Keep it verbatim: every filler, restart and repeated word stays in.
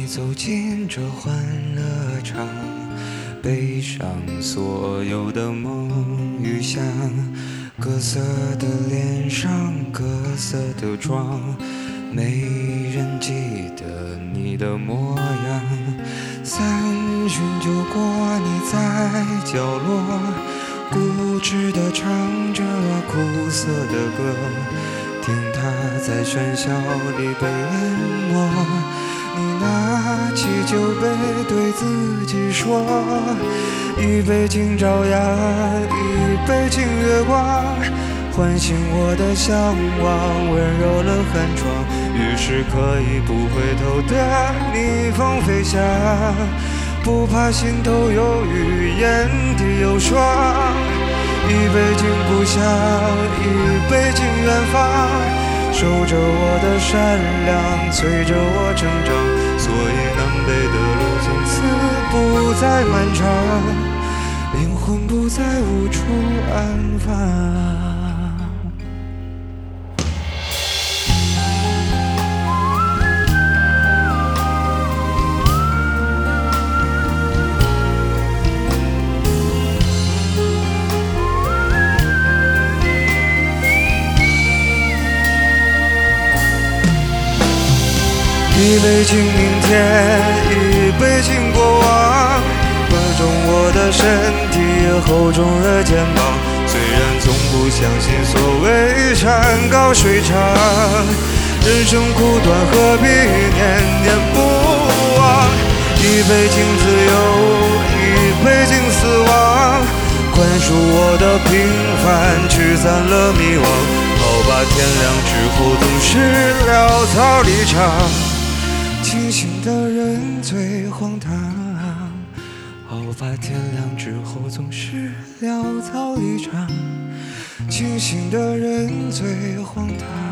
你走进这欢乐场，背上所有的梦与想，各色的脸上，各色的妆，没人记得你的模样。三巡酒过，你在角落固执地唱着苦涩的歌，听它在喧嚣里被淹没。你拿起酒杯对自己说，一杯敬朝阳，一杯敬月光，唤醒我的向往，温柔了寒窗，于是可以不回头的逆风飞翔，不怕心头有雨，眼底有霜。一杯敬故乡，一杯敬远方，守着我的善良，催着我成长，所以南北的路从此不再漫长，灵魂不再无处安放。一杯敬明天，一杯敬过往，宽重我的身体，厚重了肩膀。虽然从不相信所谓山高水长，人生苦短，何必念念不忘？一杯敬自由，一杯敬死亡，宽恕我的平凡，驱散了迷惘。好吧，天亮之后总是潦草离场，清醒的人最荒唐。好吧，天亮之后总是潦草离场，清醒的人最荒唐。